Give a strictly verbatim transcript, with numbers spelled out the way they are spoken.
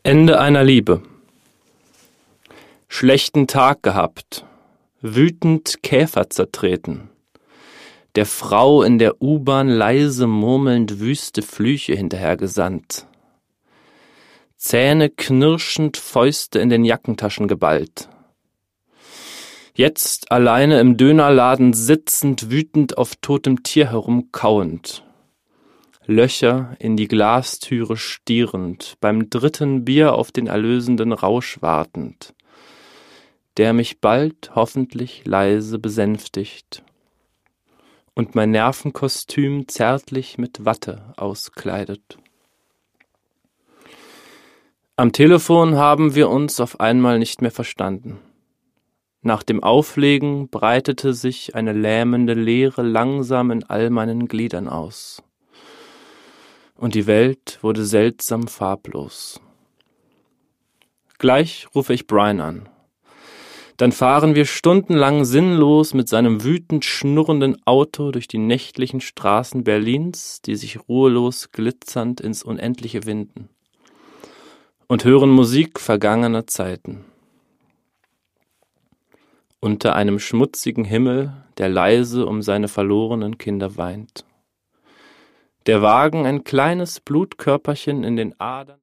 Ende einer Liebe. Schlechten Tag gehabt, wütend Käfer zertreten, der Frau in der U-Bahn leise murmelnd wüste Flüche hinterhergesandt, Zähne knirschend, Fäuste in den Jackentaschen geballt. Jetzt alleine im Dönerladen sitzend, wütend auf totem Tier herumkauend, Löcher in die Glastüre stierend, beim dritten Bier auf den erlösenden Rausch wartend, der mich bald hoffentlich leise besänftigt und mein Nervenkostüm zärtlich mit Watte auskleidet. Am Telefon haben wir uns auf einmal nicht mehr verstanden. Nach dem Auflegen breitete sich eine lähmende Leere langsam in all meinen Gliedern aus. Und die Welt wurde seltsam farblos. Gleich rufe ich Brian an. Dann fahren wir stundenlang sinnlos mit seinem wütend schnurrenden Auto durch die nächtlichen Straßen Berlins, die sich ruhelos glitzernd ins Unendliche winden, und hören Musik vergangener Zeiten. Unter einem schmutzigen Himmel, der leise um seine verlorenen Kinder weint. Der Wagen ein kleines Blutkörperchen in den Adern.